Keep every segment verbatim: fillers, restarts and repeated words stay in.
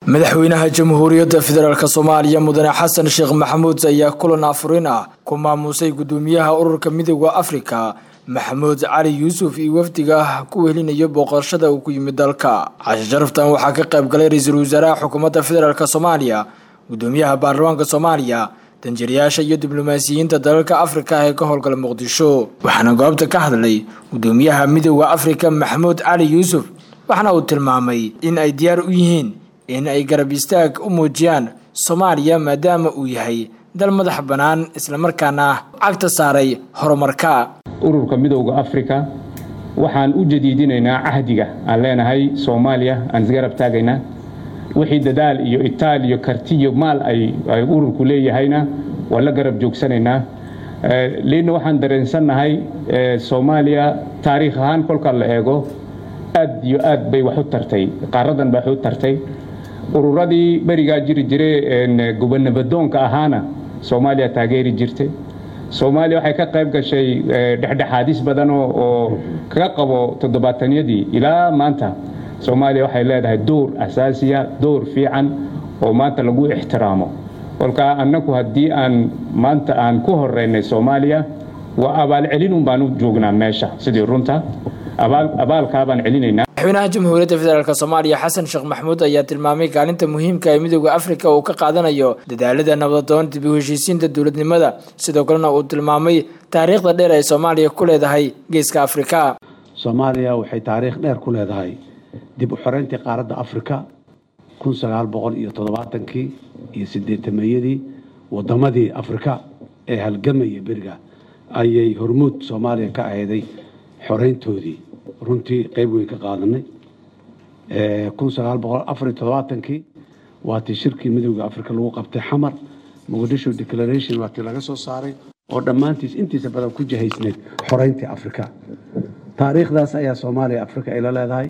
madaxweynaha jamhuuriyadda federaalka Soomaaliya mudane Xasan Sheekh Maxamuud ayaa kulan afurin ah ku maamusay gudoomiyaha ururka midowga Afrika Maxamuud Cali Yuusuf iyo wafdiga ku wehelinayo booqashada uu ku yimid dalka. Casho sharaftan waxaa ka qayb galay ra'iisul wasaaraha xukuumadda federaalka Soomaaliya, gudoomiyaha baarlamaanka Soomaaliya, danjirayaasha iyo diblomaasiyiinta dalalka Afrika ee ka howlgala Muqdisho. Waxaana goobta ka hadlay gudoomiyaha midowga Afrika Maxamuud Cali Yuusuf, waxaana uu tilmaamay in ay diyaar u yihiin in ay garab istaag u muujiyaan Soomaaliya maadaama uu yahay dal madax banaan isla markaana cagta saaray horumarka. ururka midowga Afrika waxaan u jadiidinaynaa ahdiga aan leenahay Soomaaliya aan garab taagayna wixii dadaal iyo Itaaliya kartiyo maal ay ay ururku leeyahayna wala garab joogsanaynaa leena waxaan dareensanahay Soomaaliya taariikh ahaan kolka la eego aad iyo aad bay wax u tartay qaaradan bay wax u tartay ururadii bariga jiri jiray gobnabadoonka ahaana Soomaaliya taageeri jirtay. Soomaaliya waxay ka qayb gashay dhexdhexaadis badan oo kaga qabo toddobaataniyadii ilaa maanta. Soomaaliya waxay leedahay door asaasi ah, door fiican oo maanta lagu ixtiraamo. Kolka annagu hadii aan maanta aan ku horeynay Soomaaliya waa abaal celin un baan u joognaa meesha sidii runta abaal abaalka baan celinaynaa. madaxweynaha jamhuuriyadda federaalka Soomaaliya Xasan Sheekh Maxamuud ayaa tilmaamay kaalinta muhiimka ah ee midowga Afrika uu ka qaadanayo dadaalada nabdoon dib u heshiisiinta dawladnimada, sidoo kalena uu tilmaamay taariikhda dheer ee Soomaaliya ku leedahay geeska Afrika. Soomaaliya waxay taariikh dheer ku leedahay dib u xoreynta qaaradda Afrika kun sagaal boqol iyo toddobaatan-kii iyo siddeetan-meeyadii wadamadii Afrika ee halgamaya bariga ayay hormuud Soomaaliya ka aheeday xoreyntoodii runtii qayb weyn ka qaadanay ee kun sagaal boqol afar iyo toddobaatan-kii waatii shirkii midowga Afrika lagu qabtay xamar Mogadishu Declaration waatii laga soo saaray oo dhammaantiis intiisa badan ku jihaysneed xoreynta Afrika. taariikhdaas ayaa Soomaaliya Afrika ay la leedahay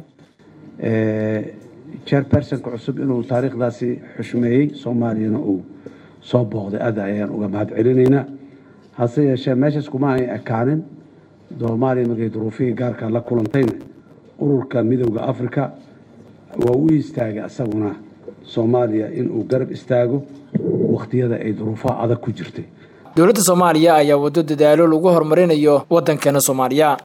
ee chairperson cusub inuu taariikhdaasi xushmeeyay Soomaaliyana uu soo booqday aad ayaan uga mahad celinaynaa. hase yeeshee meeshaas kuma ay akaanin Soomaaliya markay duruufihii gaarka la kulantayna ururka midowga Afrika waa u istaagay asaguna Soomaaliya in uu garab istaago waqtiyada ay duruufaha adag ku jirtay. dowladda Soomaaliya ayaa wado dadaalo lagu horumarinayo waddankeena Soomaaliya.